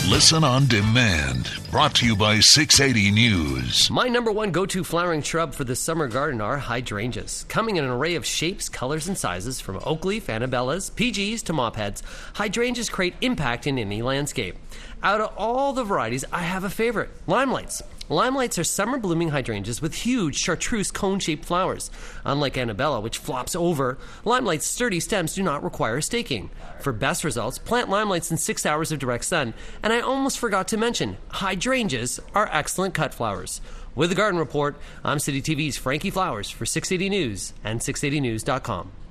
Listen on demand. Brought to you by 680 News. My number one go-to flowering shrub for the summer garden are hydrangeas. Coming in an array of shapes, colors, and sizes, from oak leaf, annabellas, PGs to mop heads, hydrangeas create impact in any landscape. Out of all the varieties, I have a favorite, limelights. Limelights are summer-blooming hydrangeas with huge chartreuse cone-shaped flowers. Unlike Annabella, which flops over, Limelight's sturdy stems do not require staking. For best results, plant Limelights in 6 hours of direct sun. And I almost forgot to mention, hydrangeas are excellent cut flowers. With the Garden Report, I'm City TV's Frankie Flowers for 680 News and 680news.com.